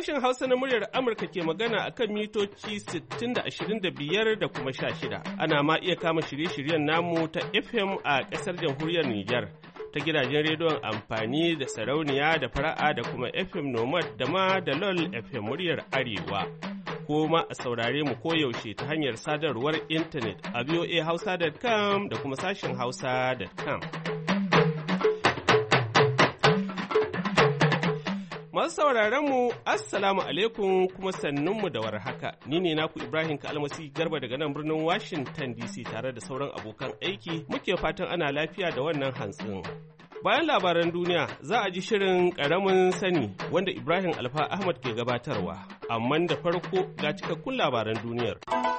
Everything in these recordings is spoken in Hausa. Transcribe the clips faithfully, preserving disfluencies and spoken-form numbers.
Sashen Hausa na muryar Amurka ke magana a kan mitoci sittin da ashirin da biyar da kuma sha shida. Ana ma iya kama shirye-shiryen namu ta F M a ƙasar jamhuriyar Nijar, ta gidajen rediyon amfani da sarauniya da fara'a da kuma F M Nomad da ma da LOL F M muryar Arewa. Ko ma a saurare mu koyaushe ta hanyar sadarwar intanet a voa hausa dot com da kuma sashen hausa dot com. Masu sauraron mu Assalamu alaikum kuma sannunmu da warhaka. Ni ne naku Ibrahim Kalmasi Garba daga nan birnin Washington D C tare da sauran abokan aiki muke fatan ana lafiya da wannan hantsin. Bayan labaran duniya za a ji shirin ƙaramin sani wanda Ibrahim Alfa Ahmad ke gabatarwa, amma da farko ga cikakkun labaran duniyar.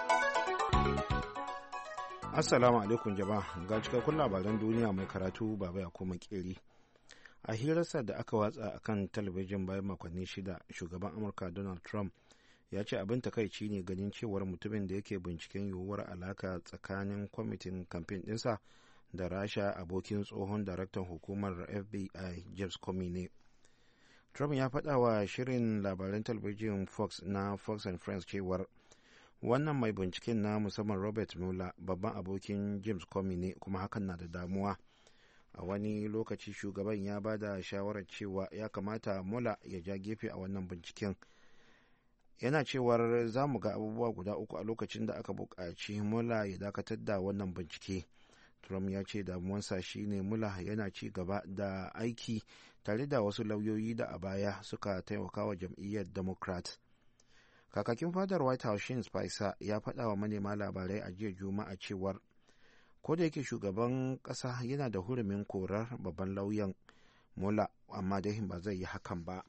Assalamu alaikum jama'a, ga cikakkun labaran duniya mai karatu Baba ya koma Keri. A hirarsa da aka watsa a kan talabijin bayan makonni shida, shugaban Amurka Donald Trump ya ce abin takaici ne ganin cewar mutumin da yake binciken yiwuwar alaka tsakanin kwamitin kamfen ɗinsa da Rasha abokin tsohon daraktan hukumar F B I James Comey ne. Trump ya faɗa wa shirin labaran talabijin Fox na Fox and Friends cewar wannan mai binciken na musamman Robert Mueller babban abokin James Comey ne kuma hakan na da damuwa. A wani lokaci shugaban ya ba da shawarar cewa ya kamata Mueller ya ja gefe a wannan binciken. Yana cewar za mu ga abubuwa guda uku a lokacin da aka buƙaci Mueller ya dakatar da wannan bincike. Trump ya ce damuwansa shine Mueller yana ci gaba da aiki tare da wasu lauyoyi da a baya suka taimaka wa jam'iyyar Democrat. Kakakin fadar White House Sean Spicer ya faɗa wa manema labarai a jiya Juma'a cewar ko da yake shugaban ƙasa yana da hurumin korar babban lauyan Mueller amma dai ba zai yi hakan ba.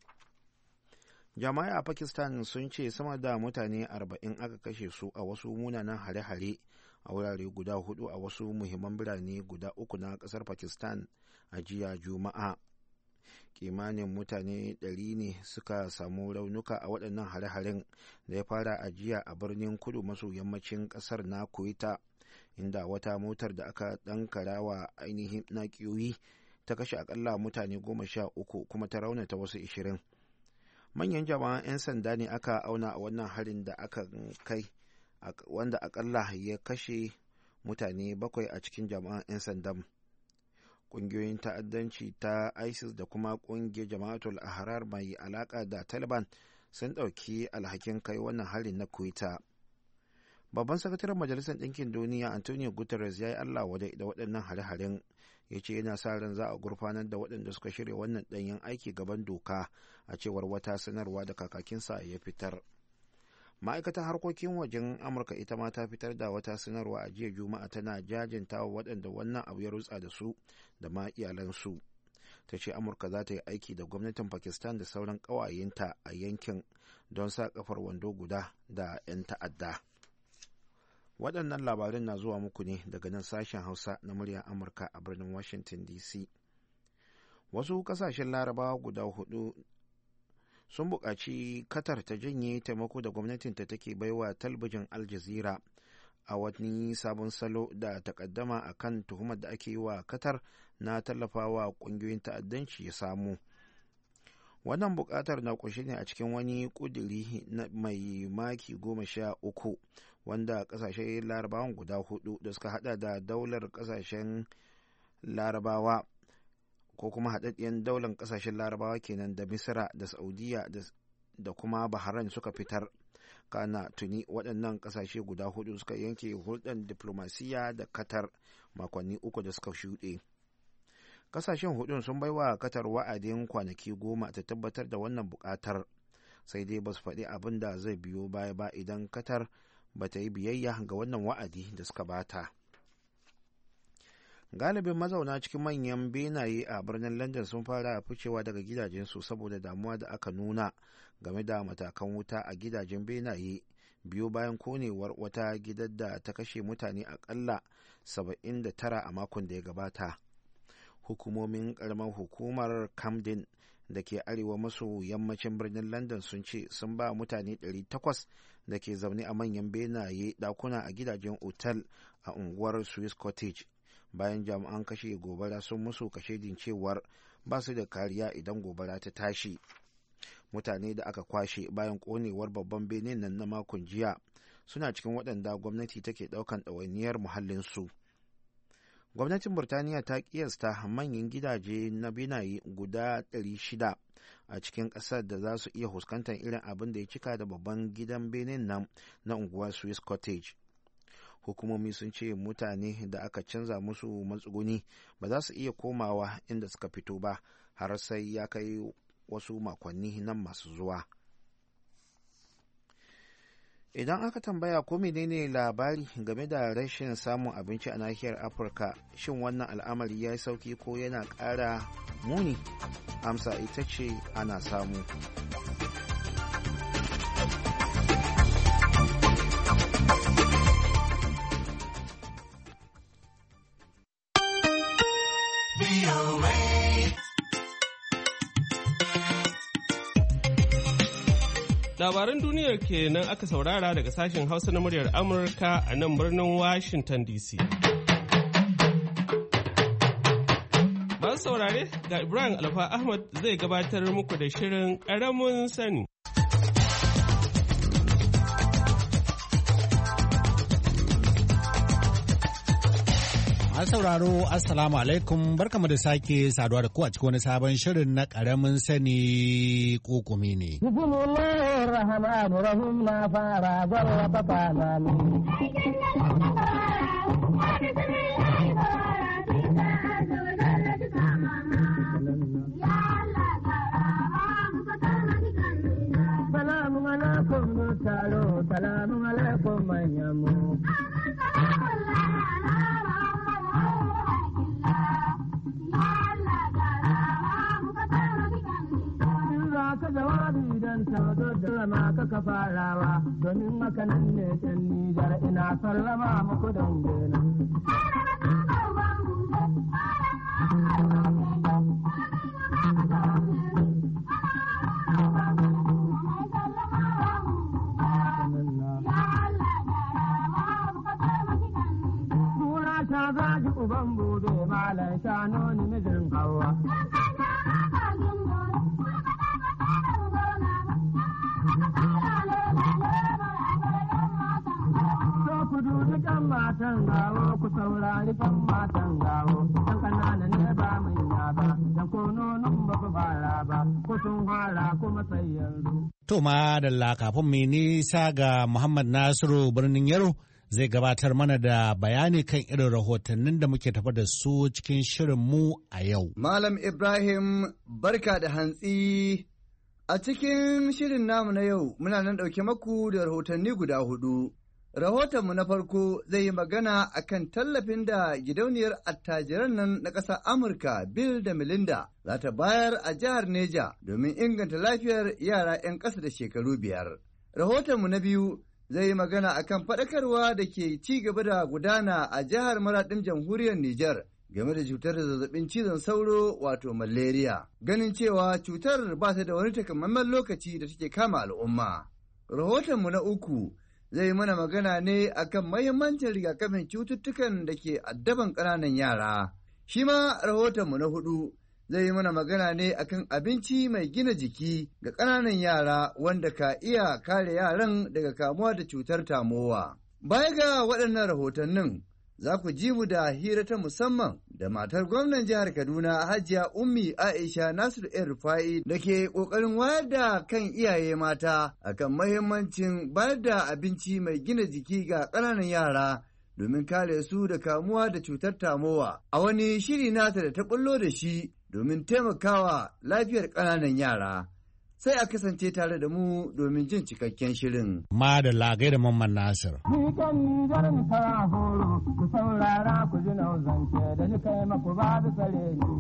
Jama'a a Pakistan sun ce sama da mutane arba'in aka kashe su a wasu munanan hare-hare a wurare guda hudu a wasu muhimman birane guda uku na ƙasar Pakistan a jiya Juma'a. Kimanin mutane ɗari ne suka samu raunuka a waɗannan hare-haren da ya fara a jiya a birnin kudu maso yammacin ƙasar na Quetta, inda wata motar da aka ɗankara wa ainihin nakiyoyi ta kashe akalla mutane goma sha uku kuma ta raunata wasu ishirin. Manyan jama'an 'yan sanda ne aka auna a wannan harin da aka kai wanda akalla ya kashe mutane bakwai a cikin jama'an 'yan sandan. Ƙungiyoyin ta'addanci ta ISIS da kuma ƙungiyar Jama'atul Ahrar mai alaƙa da Taliban sun ɗauki alhakin kai wannan harin na Quetta. Babban sakataren Majalisar Ɗinkin Duniya Antonio Guterres ya yi Allah wadai da waɗannan hare-haren, ya ce yana sa ran za a gurfanar da waɗanda suka shirya wannan ɗanyen aiki gaban doka, a cewar wata sanarwa da kakakinsa ya fitar. Ma'aikatar harkokin wajen Amurka ita ma ta fitar da wata sanarwa a jiya Juma'a tana jajinta wa waɗanda wannan abu ya rutsa da su da ma iyalansu. Ta ce Amurka za ta yi aiki da gwamnatin Pakistan da sauran ƙawayenta a yankin don sa kafar wando guda da 'yan ta'adda. Waɗannan labarin na zuwa muku ne daga nan sashen Hausa na muryar Amurka a birnin Washington D C. Wasu ƙasashen Larabawa guda hudu sun buƙaci Qatar ta janye taimako da gwamnatinta take baiwa talbijin Al Jazeera a wani sabon salo da takaddama a kan tuhumar da ake yi wa Qatar na tallafawa ƙungiyoyin ta'addanci ya samu. Wannan buƙatar na ƙunshe ne a cikin wani ƙudiri mai maki goma sha uku wanda ƙasashen larabawan guda hudu da suka hada da daular ƙasashen larabawa ko kuma haɗaɗɗiyar daular ƙasashen larabawa kenan da Misra da Saudiya da kuma Bahrain suka fitar. Kana tuni waɗannan ƙasashe guda hudu suka yanke hulɗar diplomasiya da Qatar makonni uku da suka shuɗe. Kasashen hudun sun baiwa Qatar wa'adin kwanaki goma ta tabbatar da wannan bukatar, sai dai ba su faɗi abin da zai biyo baya ba idan Qatar ba ta yi biyayya ga wannan wa'adi da suka bata. Galibin mazauna cikin manyan benaye a birnin London sun fara ficewa daga gidajensu saboda damuwa da aka nuna game da matakan wuta a gidajen benaye biyu bayan konewar wata gidan da ta kashe mutane akalla saba'in da tara a makon da ya gabata. Hukumomin karamar hukumar Camden da ke arewa maso yammacin birnin London sun ce sun ba mutane ɗari takwas da ke zaune a manyan benaye ɗakuna a gidajen otal a unguwar Swiss Cottage bayan jami'an kashe gobara sun musu kashedin cewar ba su da kariya idan gobara ta tashi. mutane da aka kwashe bayan konewar babban benin nan na makon jiya suna cikin waɗanda gwamnati take ɗaukan ɗawainiyar muhallinsu. Gwamnatin Burtaniya ta kiyasta manyan gidaje na binaye guda ɗari shida a cikin ƙasar da za su iya fuskantar irin abin da ya cika da babban gidan benin nan na unguwar Swiss Cottage. Hukumomi sun ce mutane da aka canza musu matsuguni ba za su iya komawa inda suka fito ba har sai ya kai wasu makonni nan masu zuwa. Idan aka tambaya ko menene labari game da rashin samun abinci a nahiyar Afirka, shin wannan al'amari ya yi sauki ko yana ƙara muni? Amsa ita ce ana samu. Labaran duniyar kenan aka saurara daga sashen Hausa na muryar Amurka a nan birnin Washington D C. Masu saurare ga Ibrahim Alfa Ahmad zai gabatar muku da shirin ƙaramin sani. Masu sauraro Assalamu alaikum, barkamu da sake saduwa da ku a cikin wani sabon shirin na ƙaramin sani kokumi ne. Bismillahir Rahmanir Rahim, na fara gwara fana min. Salamu alaikum taro, salamu alaikum manyamu. Ka jawabi don tazo da ma ka farawa domin haka nan ne can Nijar ina sallama muku dangena. Mura ta zagi uban bude malam shano ni mijin hawa. Matan gawo ku saurari kan matan gawo dan kanana ne ba manya ba dan ko nonon ba ku fara ba ko sun fara kuma sai yanzu. To ma da kafin mai nisa ga Muhammad Nasiru birnin Yaro zai gabatar mana da bayani kan irin rahotannin da muke tafa da su cikin shirin mu a yau. Malam Ibrahim barka da hantsi. A cikin shirin namu na yau muna nan ɗauke maku da rahotanni guda hudu. Rahotonmu na farko zai yi magana a kan tallafin da gidauniyar attajiran nan na ƙasar Amurka Bill da Melinda za ta bayar a jihar Neja domin inganta lafiyar yara 'yan ƙasa da shekaru biyar. Rahotonmu na biyu zai yi magana a kan faɗakarwa da ke ci gaba da gudana a jihar Maraɗin Jamhuriyar Nijar game da cutar zazzabin cizon sauro wato malaria, ganin cewa cutar ba ta da wani takamaiman lokaci da take kama al'umma. Rahotonmu na uku zai mana magana ne akan mahimmancin rigakafin cututtukan da ke addaban ƙananan yara. Shi ma rahotonmu na hudu zai mana magana ne akan abinci mai gina jiki ga ƙananan yara wanda ka iya kare yaran daga kamuwa da cutar tamowa. Baya ga waɗannan rahotannin, za ku ji mu da hira ta musamman da matar gwamnan jihar Kaduna Hajiya Ummi Aisha Nasiru ‘yan Rufa'i da ke ƙoƙarin wayar da kan iyaye mata akan mahimmancin bayar da abinci mai gina jiki ga ƙananan yara domin kare su da kamuwa da cutar tamowa a wani shiri nata da ta bullo da shi domin taimakawa lafiyar ƙananan yara. Sai a kasance tare da mu domin jin cikakken shirin. Ma da lagai da Mamman Nasir. Ni kan Nijar ni fara horo, ku saurara ku ji nauzance da ni kai maku ba da tsare ni.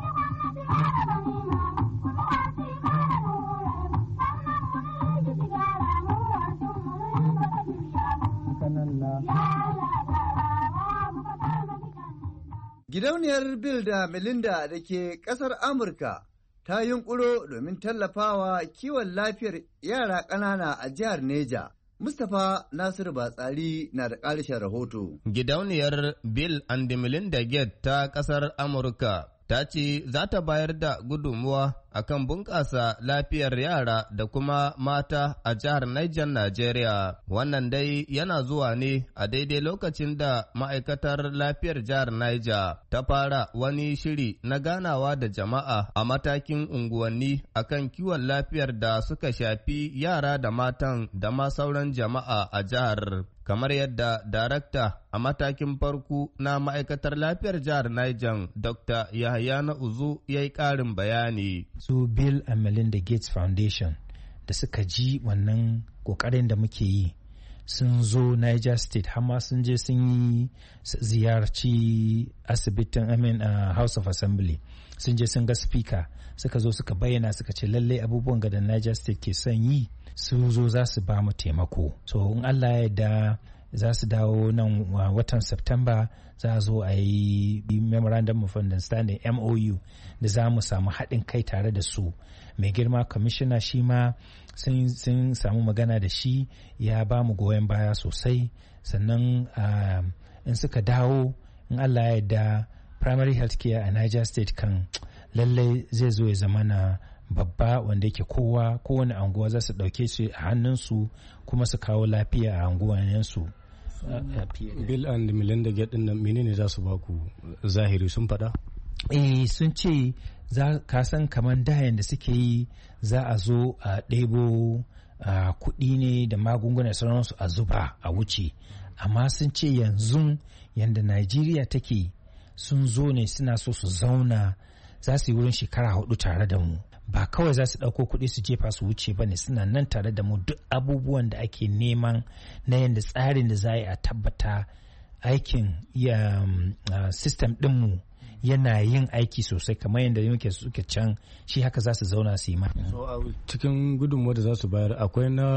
Gidauniyar Bill da Melinda da ke ƙasar Amurka ta yunƙuro domin tallafawa kiwon lafiyar yara ƙanana a jihar Neja. Mustapha Nasiru Batsari na da ƙarshen rahoto. Gidauniyar Bill and Melinda Gates ta ƙasar Amurka ta ce za ta bayar da gudunmuwa akan bunƙasa lafiyar yara da kuma mata a jihar Niger, Najeriya. Wannan dai yana zuwa ne a daidai lokacin da ma'aikatar lafiyar jihar Niger ta fara wani shiri na ganawa da jama'a a matakin unguwanni akan kiwon lafiyar da suka shafi yara da matan da ma sauran jama'a a jihar. Kamar yadda darakta a matakin farko na ma'aikatar lafiyar jihar Niger, Doctor Yahaya na Uzu ya yi ƙarin bayani. Su Bill and Melinda Gates Foundation da suka ji wannan ƙoƙarin da muke yi sun zo Niger State har ma sun je sun yi ziyarci asibitin I mean, uh, House of Assembly sun je sun ga speaker suka zo suka bayyana suka ce lallai abubuwan ga da Niger State ke son yi su zo za su ba mu taimako. So in Allah ya yarda za su dawo nan watan September za a zo a yi Memorandum of Understanding M O U da za mu samu haɗin kai tare da su. Mai girma commissioner shi ma sun samu magana da shi ya ba mu goyon baya sosai. Sannan in suka dawo in Allah ya yarda primary health care a Niger State kan lallai zai zo ya zama na babba wanda yake kowa kowane anguwa za su ɗauke su a hannunsu kuma su kawo lafiya a anguwanninsu. Bill and Melinda Gates din nan menene za su baku zahiri sun faɗa? Eh sun ce za ka san kaman dayan da suke yi za a zo a ɗebo kuɗi ne da magunguna sauransu a zuba a wuce, amma sun ce yanzu yanda Najeriya take sun zo ne suna so su zauna za su yi wurin shekara hudu tare da mu. Ba kawai za su ɗauko kuɗi su jefa su wuce ba ne, suna nan tare da mu duk abubuwan da ake neman na yadda tsarin da za a yi a tabbata aikin ya system ɗinmu yana yin aiki sosai kamar yadda muke suke can shi haka za su zauna su yi ma. Cikin gudunmuwa da za su bayar akwai na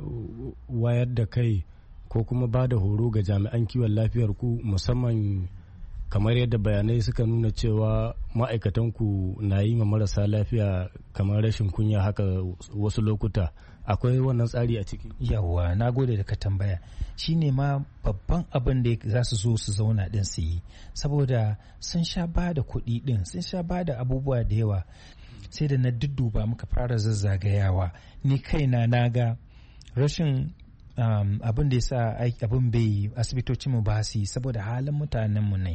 wayar da kai ko kuma ba da horo ga jami'an kiwon lafiyar ku, musamman kamar yadda bayanai suka nuna cewa ma'aikatanku na yi ma marasa lafiya kamar rashin kunya haka wasu lokuta, akwai wannan tsari a ciki? Yawwa, na gode da ka tambaya. Shi ne ma babban abin da za su zo su zauna din su yi, saboda sun sha ba da kuɗi din, sun sha ba da abubuwa da yawa. Sai da na dudduba muka fara zazzagayawa, ni kaina na ga rashin um, abin da ya sa abin bai asibitocinmu ba su yi saboda halin mutanenmu ne.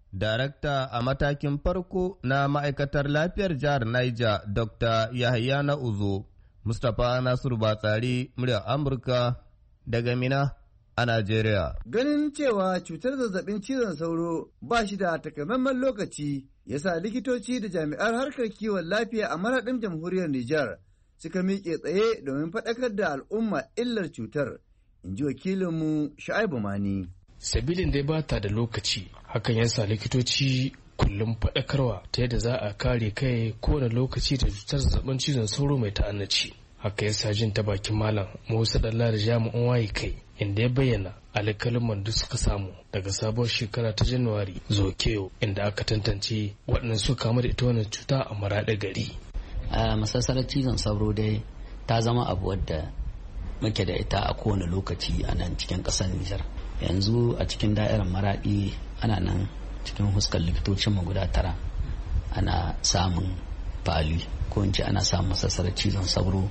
Darakta a matakin farko na ma'aikatar lafiyar jihar Niger, Doctor Yahaya na Uzo, Mustapha Nasiru Batsari, muryar Amurka daga Mina a Najeriya. Ganin cewa cutar zazzabin cizon sauro ba shi da takamaiman lokaci, yasa likitoci da jami'ar harkar kiwon lafiya a maraɗin jamhuriyar Nijar suka miƙe tsaye domin faɗakar da al'umma illar cutar, in ji wakilinmu Shu'aibu Mani. Sabilin dai ba ta da lokaci, hakan yasa likitoci kullum faɗakarwa ta yadda za a kare kai kowane lokaci da cutar zazzabin cizon sauro mai ta'annaci. Haka yasa jin ta bakin malam Musa Dalla da jami'an waye kai inda ya bayyana alƙalman da suka samu daga sabuwar shekara ta Januwari zuwa Keyo, inda aka tantance waɗanda suka kamu da ita wannan cuta a Maraɗi gari. A masassarar cizon sauro dai ta zama abu wadda muke da ita a kowane lokaci a nan cikin ƙasar Nijar. Yanzu a cikin da'irar Maraɗi ana nan cikin huskar likitocinmu guda tara ana samun fali ko in ce ana samun masassarar cizon sauro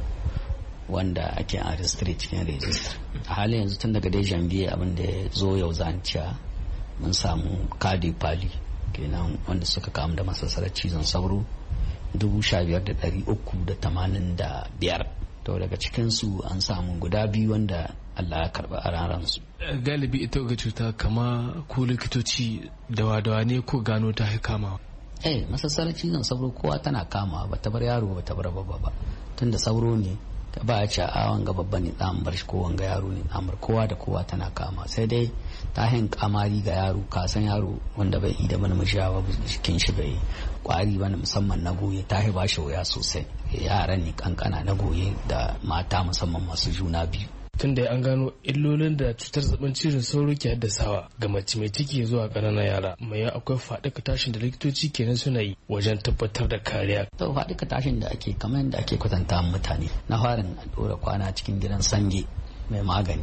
wanda ake a registry cikin register. A halin yanzu tun daga dai janvier abin da ya zo yau zanciya mun samu kadi fali kenan wanda suka kamu da masassarar cizon sauro dubu sha biyar da ɗari uku da tamanin da biyar. To daga cikinsu an samu guda biyu wanda Allah ya karba a ransu. Galibi ita ga cuta kama ko likitoci dawa-dawa ne ko gano ta kama? Eh, masassarar cizon sauro kowa tana kama, ba ta bar yaro ba ta bar babba ba, tunda sauro ne ta ba a ce a wanga babba ne tsamin bar shi ko wanga yaro ne tsamar, kowa da kowa tana kama. Sai dai ta hin kamari ga yaro, ka san yaro wanda bai da mana mashawa jikin shi bai kwari bane, musamman na goye ta ba shi wuya sosai. Yara ne kankana na goye da mata musamman masu juna biyu. Tun da an gano illolin da cutar zazzabin cizon sauro ke haddasawa ga mace mai ciki zuwa ƙananan yara, mai akwai faɗuka tashin da likitoci kenan suna yi wajen tabbatar da kariya. To faɗuka tashin da ake kamar yadda ake kwatanta mutane, na farin a ɗora kwana cikin gidan sange mai magani,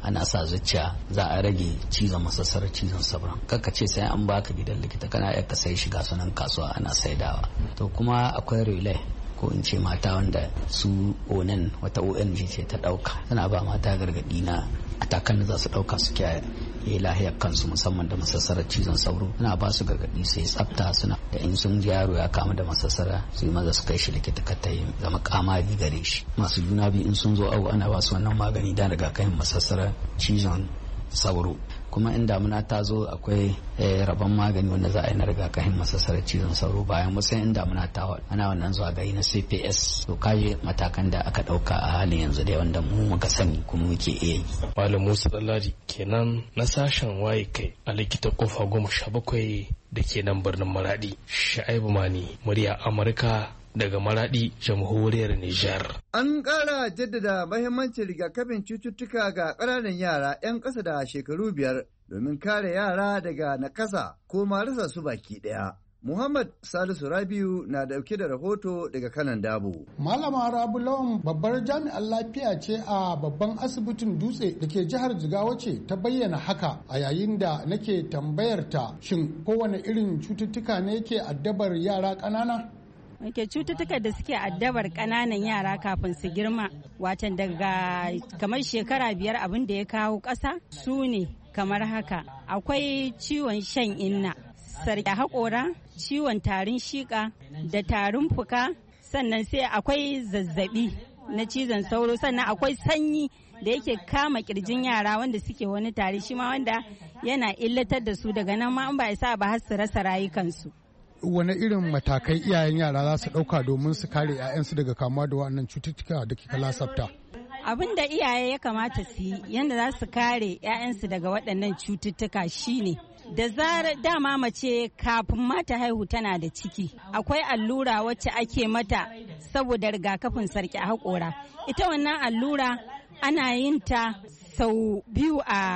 ana sa zuciya za a rage cizon masassarar cizon sabron. Kaka ce sai an baka gidan likita, kana iya ka sai shiga sunan kasuwa ana saidawa. To kuma akwai relay ko in ce mata wanda su onan wata O N G ce ta dauka, tana ba mata gargadi na atakan da za su dauka su kiyaye lahiyar kansu musamman da masassarar cizon sauro. Ana ba su gargadi sai tsafta, suna da in sun ji yaro ya kamu da masassara su yi maza su kai shi likita ka ta yi zama kamari gare shi. Masu juna biyu in sun zo awo ana ba su wannan magani da rigakafin masassarar cizon sauro. Kuma in damuna ta zo akwai rabon magani wanda za a yi na rigakafin masassarar cizon sauro. Bayan wasu in damuna ta ana wannan zuwa gari na C P S. To kaje matakan da aka dauka a halin yanzu dai wanda mu muka sani kuma muke iya yi. Malam Musa Dalladi kenan na sashen waye kai a likita kofa goma sha bakwai da ke nan birnin Maradi. Sha'ibu Mani, murya Amurka daga Maradi, jamhuriyar Nijar. An ƙara jaddada mahimmancin rigakafin cututtuka ga ƙananan yara 'yan ƙasa da shekaru biyar domin kare yara daga nakasa ko marasa su baki ɗaya. Muhammad Salisu Rabiu na dauke da rahoto daga kanan dabo. Malama Rabu Lawan babbar jami'an lafiya ce a babban asibitin Dutse da ke jihar Jigawa ce ta bayyana haka a yayin da nake tambayar ta shin kowane irin cututtuka ne ke addabar yara ƙanana? Ke cututtuka da suke addabar ƙananan yara kafin su girma, watan daga kamar shekara biyar abin da ya kawo ƙasa su ne kamar haka. Akwai ciwon shan inna, sarki haƙora, ciwon tarin shiƙa da tarin fuka, sannan sai akwai zazzabi na cizon sauro, sannan akwai sanyi da yake kama kirjin yara wanda suke wani tari shi ma wanda yana illatar da su, daga nan ma an ba isa ba har su rasa rayukansu. Wane irin matakai iyayen yara za su ɗauka domin su kare 'ya'yansu daga kamuwa da wannan cututtuka da kika lasafta? Abin da iyaye ya kamata su yi yadda za su kare 'ya'yansu daga waɗannan cututtuka shine da zarar dama mace kafin mata haihu tana da ciki akwai allura wacce ake mata saboda rigakafin sarki a haƙora. Ita wannan allura ana yin ta sau biyu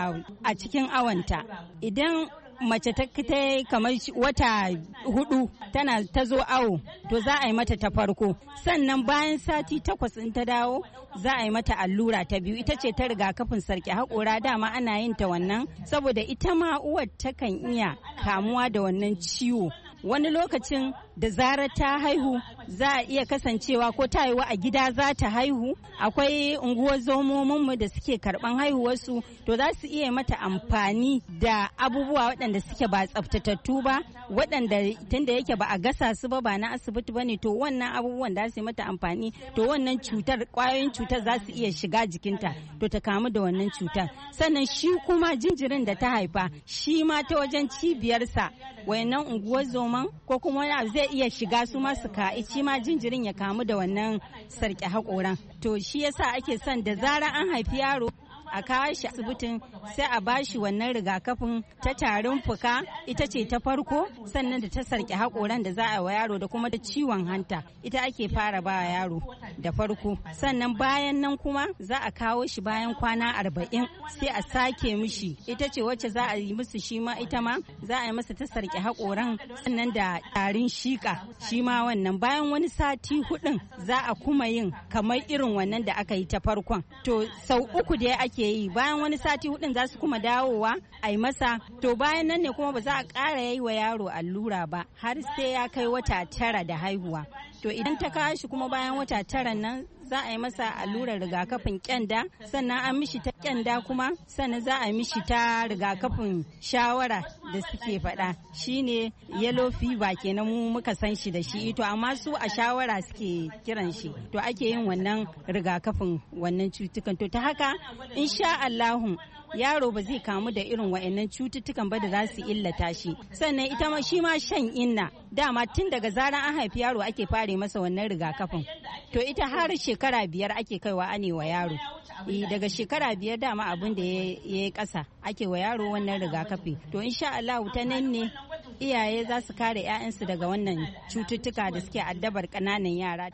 a cikin awanta. Idan mace ta kamar wata hudu tana ta zo awo to za a yi mata ta farko, sannan bayan sati takwas in ta dawo za a yi mata allura ta biyu, ita ce ta rigakafin sarki haƙora. Dama ana yin ta wannan saboda ita ma uwar takan iya kamuwa da wannan ciwo. Wani lokacin da zarar ta haihu za a iya kasancewa ko ta haihu a gida za ta haihu. Akwai unguwar zomominmu da suke karban haihuwarsu, to za su iya mata amfani da abubuwa waɗanda suke ba tsaftatattu ba, waɗanda tunda yake ba a gasa su ba, ba na asibiti ba ne, to wannan abubuwan da su mata amfani, to wannan cutar ƙwayoyin cutar za su iya shiga jikinta, to ta kamu da wannan cutar. Sannan shi kuma jinjirin da ta haifa shi ma ta wajen cibiyarsa wayannan unguwar zoman ko kuma wani abu zai iya shiga su ma su ka shi ma jinjirin ya kamu da wannan sarki haƙoran. To shi yasa ake son da zarar an haifi yaro a kawo shi asibitin sai a bashi wannan rigakafin ta tarin fuka, ita ce ta farko, sannan da ta sarki haƙoran da za a wa yaro, da kuma da ciwon hanta ita ake fara ba yaro da farko. Sannan bayan nan kuma za a kawo shi bayan kwana arba'in sai a sake mishi, ita ce wacce za a yi musu shi ma ita ma za a yi masa ta sarki haƙoran, sannan da tarin shika shi ma wannan bayan wani sati hudun za a kuma yin kamar irin wannan da aka yi ta farkon. To sau uku da ake yi, bayan wani sati hudun za su kuma dawowa a yi masa. To bayan nan ne kuma ba za a ƙara yi wa yaro allura ba har sai ya kai wata tara da haihuwa. To idan ta kawo shi kuma bayan wata tara nan za a yi masa allurar rigakafin kyanda, sannan an mishi ta kyanda kuma sannan za a yi mishi ta rigakafin shawara da suke faɗa shine yellow fever kenan mu muka san shi da shi, to amma su a shawara suke kiran shi. To ake yin wannan rigakafin wannan cutukan. To ta haka insha Allahu yaro ba zai kamu da irin wa'annan cututtukan ba da za su illata shi. Sannan ita ma shi ma shan inna dama tun daga zaran an haifi yaro ake fare masa wannan rigakafin. To ita har shekara biyar ake kaiwa ane wa yaro. E, daga shekara biyar dama abin da ya yi ƙasa ake wa yaro wannan rigakafi. To insha Allah ta nan ne iyaye za su kare 'ya'yansu daga wannan cututtuka da suke addabar ƙananan yara.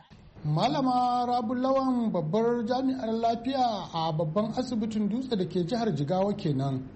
Malama Rabu Lawan babbar jami'ar lafiya a babban asibitin Dutse da ke jihar Jigawa kenan.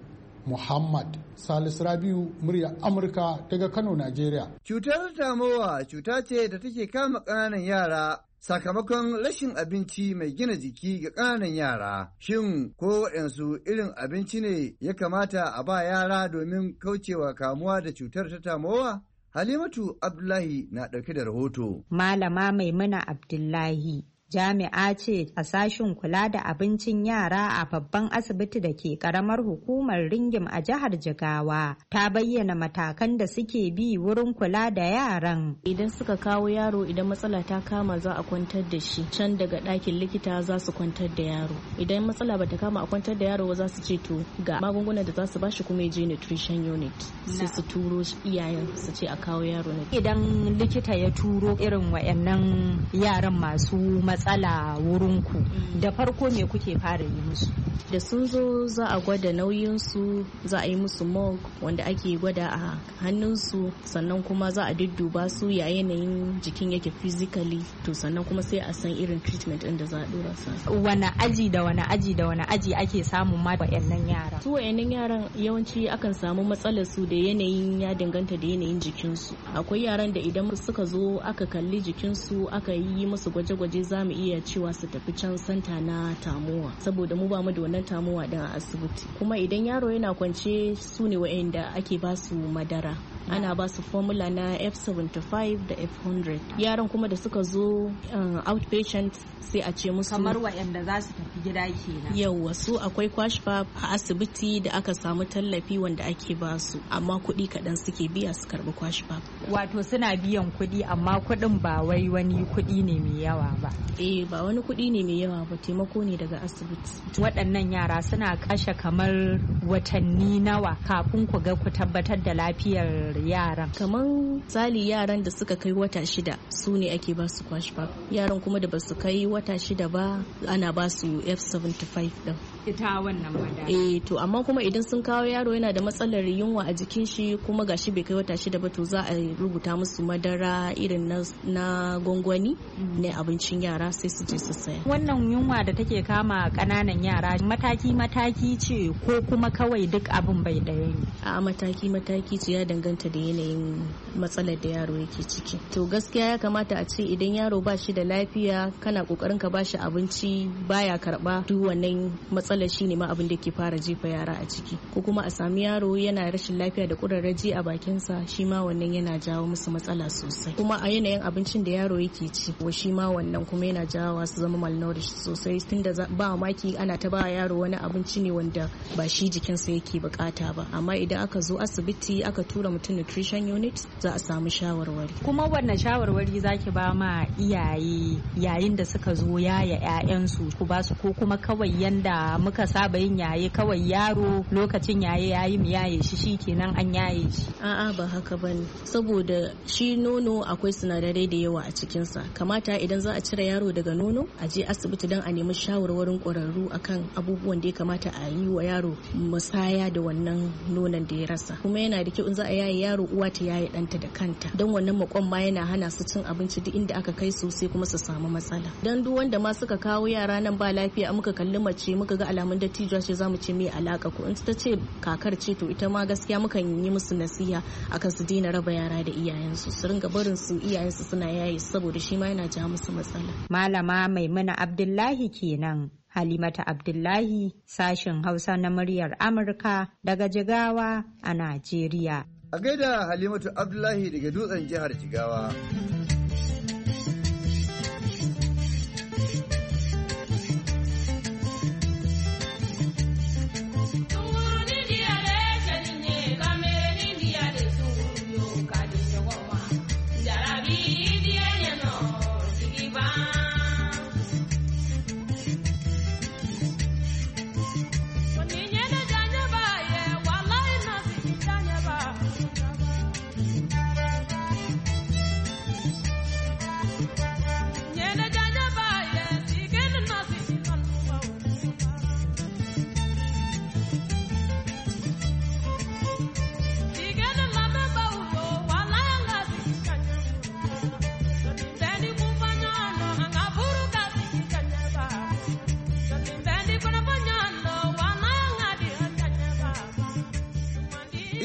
Muhammad Salisu Rabiu murya Amurka daga Kano, Najeriya. Cutar tamowa cuta ce da take kama ƙananan yara sakamakon rashin abinci mai gina jiki ga ƙananan yara. Shin ko waɗansu irin abinci ne ya kamata a ba yara domin kaucewa kamuwa da cutar ta tamowa? Halimatu Abdullahi na ɗauke da rahoto. Malama Maimuna Abdullahi jami'a ce a sashen kula da abincin yara a babban asibiti da ke karamar hukumar Ringim a jihar Jigawa. Ta bayyana matakan da suke bi wurin kula da yaran. Idan suka kawo yaro, idan matsala ta kama za a kwantar da shi can daga ɗakin likita za su kwantar da yaro. Idan matsala bata kama a kwantar da yaro za su ce to ga magungunan da za su bashi kuma ya je nutrition unit. Sai su turo iyayen su ce a kawo yaro ne. Idan likita ya turo irin wayannan yaran masu matsala wurinku, da farko me kuke fara yi musu? Da sun zo za a gwada nauyinsu, za a yi musu mug wanda ake gwada a hannunsu, sannan kuma za a dudduba su ya yanayin jikin yake physically, to sannan kuma sai a san irin treatment ɗin da za a dora su. Wani aji da wani aji da wani aji ake samun ma wayannan yara? Su wayannan yaran yawanci akan samu matsalar su da yanayin ya danganta da yanayin jikinsu. Akwai yaran da idan suka zo aka kalli jikinsu aka yi musu gwaje-gwaje za mu iya cewa su tafi can santa na tamuwa, saboda mu ba mu da wannan tamuwa din a asibiti. Kuma idan yaro yana kwance su ne wa'anda ake ba su madara, ana ba su formula na F seventy-five da F one hundred. Yaran kuma da suka zo uh, outpatient sai a ce musu kamar waɗanda za su tafi gida kenan. Yawwa, su akwai kwashfa a asibiti da aka samu tallafi wanda ake ba su, amma kuɗi kaɗan suke biya su karɓi kwashfa. Wato suna biyan kuɗi amma kuɗin ba wai wani kuɗi ne mai yawa ba. Eh, ba wani kuɗi ne mai yawa ba, taimako ne daga asibiti. Waɗannan yara suna kashe kamar watanni nawa kafin ku ga ku tabbatar da lafiyar yaran? Kamar misali yaran da suka kai wata shida su ne ake ba su kwashfa, yaran kuma da ba su kai wata shida ba ana ba su F seventy-five din. Ita wannan madara. Eh, to amma kuma idan sun kawo yaro yana da matsalar yunwa a jikin shi kuma gashi bai kai wata shida ba, to za a rubuta musu madara irin na, na gwangwani ne abincin yara sai su je su saya. Wannan yunwa da take kama kananan yara mataki mataki ce ko kuma kawai duk abin bai ɗaya ne? A mataki mataki ce, ya danganta da yanayin matsalar da yaro yake ciki. To gaskiya ya kamata a ce idan yaro ba shi da lafiya kana kokarin ka bashi abinci baya karba, duk wannan matsalar shine ma abin da ke fara jefa yara a ciki. Ko kuma a sami yaro yana rashin lafiya da kurarraji a bakinsa, shi ma wannan yana jawo musu matsala sosai. Kuma a yanayin abincin da yaro yake ci, wa shi ma wannan kuma yana jawo su zama malnourished sosai, tunda ba maki ana ta ba yaro wani abinci ne wanda ba shi jikinsa yake bukata ba. Amma idan aka zo asibiti aka tura mutum nutrition unit za a samu shawarwari. Kuma wannan shawarwari zaki ba ma iyaye yayin da suka zo yaya ƴaƴansu, ku ba su ko kuma kawai yanda muka saba yin yaye, kawai yaro lokacin yaye yayi mu yaye shi shikenan an yaye shi? A'a, ba haka bane, saboda shi nono akwai sinadarai da yawa a cikin sa. Kamata idan za a cire yaro daga nono a je asibiti don a nemi shawarwarin ƙwararru akan abubuwan da ya kamata a yi wa yaro musaya da wannan nonon da ya rasa. Kuma yana da kyau in za a yaye yaro uwa ta yaye ɗanta da kanta, don wannan makon ma yana hana su cin abinci duk inda aka kai su sai kuma su samu matsala. Dan duk wanda ma suka kawo yara nan ba lafiya muka kalli mace muka ga alamun dattijuwa ce zamu ce me alaka ko in ta ce kakar ce, to ita ma gaskiya mukan yi musu nasiha akan su daina raba yara da iyayensu, su ringa barin su iyayensu suna yaye saboda shi ma yana ja musu matsala. Malama Maimuna Abdullahi kenan. Halimata Abdullahi, sashen Hausa na muryar Amurka daga Jigawa a Najeriya. A gaida Halimatu Abdullahi daga dutsen jihar Jigawa.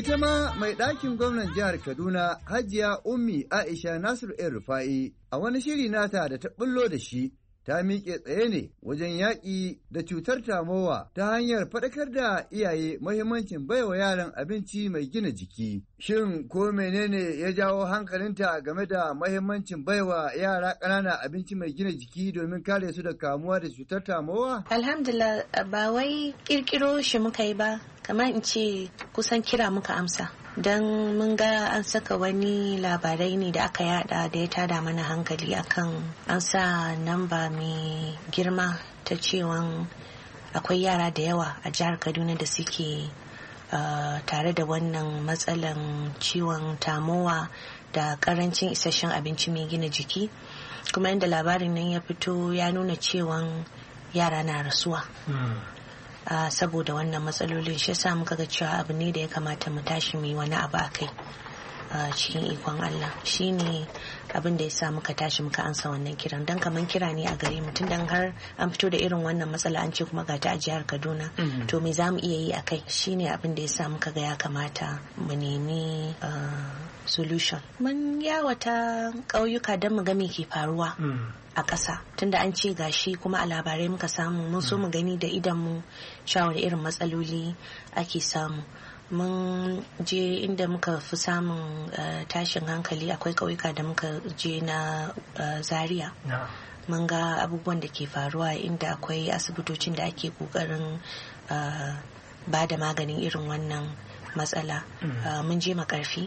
Ita ma mai ɗakin gwamnan jihar Kaduna Hajiya Ummi Aisha Nasiru ‘yan Rufa'i a wani shiri nata da ta ɓullo da shi ta miƙe tsaye ne wajen yaƙi da cutar tamowa ta hanyar faɗakar da iyaye mahimmancin baiwa yaran abinci mai gina jiki. Shin ko menene ya jawo hankalinta game da mahimmancin baiwa yara ƙanana abinci mai gina jiki domin kare su da kamuwa da cutar tamowa? Alhamdulillah ba wai ƙirƙiro shi muka yi ba, kamar in ce kusan kira muka amsa. Don mun ga an saka wani labarai ne da aka yada da ya tada mana hankali akan an sa namba mai girma ta cewan akwai yara da yawa a jihar Kaduna da suke uh, tare da wannan matsalan ciwon tamowa da karancin isasshen abinci mai gina jiki, kuma inda labarin nan ya fito ya nuna cewan yara na rasuwa. Mm. Uh, saboda wannan matsalolin, shi yasa muka ga cewa abu ne da ya kamata mu tashi mu yi wani abu a kai uh, cikin ikon Allah. Shi ne abin da ya sa muka tashi muka ansa wannan kiran, don kaman kira ne a gare mu, tun dan har an fito da irin wannan matsala an ce kuma ga ta a jihar Kaduna. Mm-hmm. To me za mu iya yi a kai? Shi ne abin da ya sa muka ga ya kamata mu nemi uh, solution. Mun yawata ƙauyuka don mu ga me ke faruwa. Mm. a ƙasa, tunda an ce gashi kuma a labarai muka samu, mun so mu gani da idanmu shawar irin matsaloli ake samu. Mun je inda muka fi samun uh, tashin hankali, akwai ƙauyuka da muka je na uh, Zaria. No. Mun ga abubuwan da ke faruwa inda akwai asibitocin da ake ƙoƙarin uh, ba da maganin irin wannan matsala. Mm. Uh, mun je Makarfi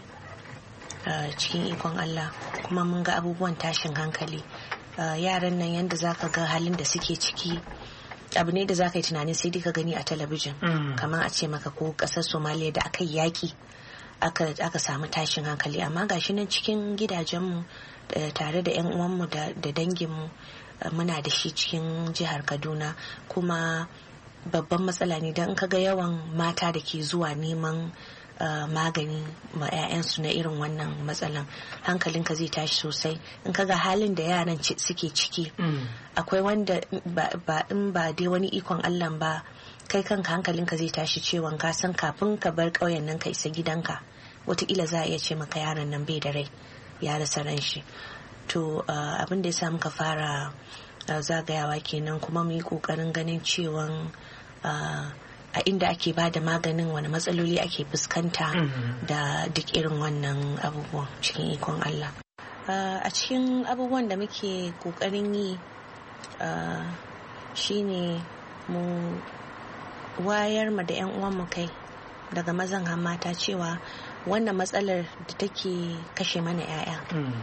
uh, cikin ikon Allah, kuma mun ga abubuwan tashin hankali. Uh, yaran nan yadda za ka ga halin da suke ciki abu ne da za ka yi tunanin sai dai ka gani a talabijin. Mm. Kamar a ce maka ko ƙasar Somaliya da aka yi yaƙi aka, aka samu tashin hankali, amma gashi nan cikin gidajenmu uh, tare da 'yan uwanmu da, da danginmu uh, muna da shi cikin jihar Kaduna. Kuma babban matsala ne don ka ga yawan mata da ke zuwa neman Uh, magani ma 'ya'yansu na irin wannan matsalan, hankalinka zai tashi sosai in kaga halin da yaran suke ciki. Mm. Akwai wanda ba, ba in ba dai wani ikon Allah ba, kai kanka hankalinka zai tashi cewa ka san kafin ka bar ƙauyen nan ka isa gidanka wataƙila za a iya ce maka yaron nan bai da rai, ya rasa ran shi. To uh, abin da ya sa muka fara uh, zagayawa kenan, kuma mu yi ƙoƙarin ganin cewa uh, a inda ake ba da maganin wani matsaloli ake fuskanta. Mm-hmm. Da duk irin wannan abubuwan cikin ikon Allah. Uh, a cikin abubuwan da muke kokarin yi uh, shine mu wayar ma da 'yan uwanmu kai daga mazan har mata cewa wannan matsalar da take kashe mana 'ya'ya. Mm.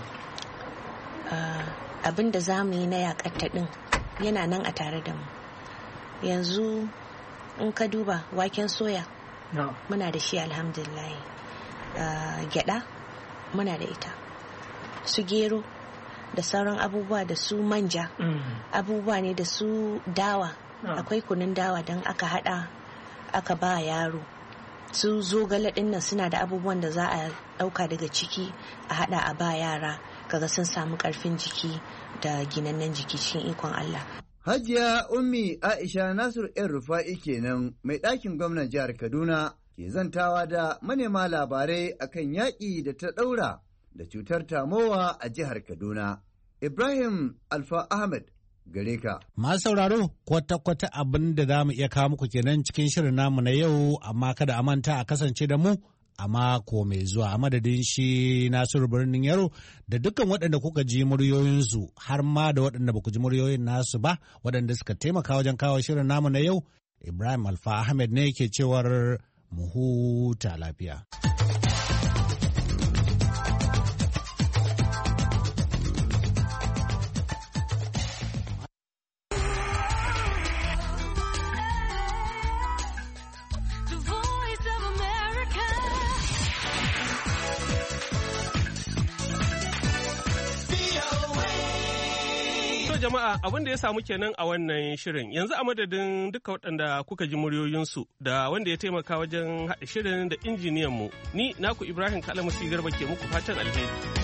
uh, abin da za mu yi na yakatta din yana nan a tare da mu yanzu. In ka duba waken soya, no. Muna da shi alhamdulillah. Uh, gyada muna da ita, su gero da sauran abubuwa da su manja. Mm. Abubuwa ne da su dawa. No. Akwai kunun dawa don aka hada aka ba yaro. Su zogale din nan suna da abubuwan da za a dauka daga ciki a hada a ba yara, kaga sun samu karfin jiki da ginannen jiki cikin ikon Allah. Hajiya Ummi Aisha Nasiru ‘yan Rufa'i kenan mai ɗakin gwamnan jihar Kaduna ke zantawa da manema labarai akan yaƙi da ta ɗaura da cutar tamowa a jihar Kaduna. Ibrahim Alfa Ahmed gare ka. Masu sauraro kwata-kwata abin da za mu iya kawo muku kenan cikin shirin namu na yau, amma kada a manta a kasance da mu a mako mai zuwa. A madadin shi Nasiru Birnin Yaro da dukkan waɗanda kuka ji muryoyinsu, har ma da waɗanda ba ku ji muryoyin nasu ba, waɗanda suka taimaka wajen kawo shirin namu na yau, Ibrahim Alfa Ahmed ne ke cewar mu huta lafiya. jama'a abin da ya samu kenan a wannan shirin, yanzu a madadin duka waɗanda kuka ji muryoyinsu da wanda ya taimaka wajen haɗa shirin da injiniyanmu, ni naku Ibrahim Kalamusi Garba ke muku fatan alheri.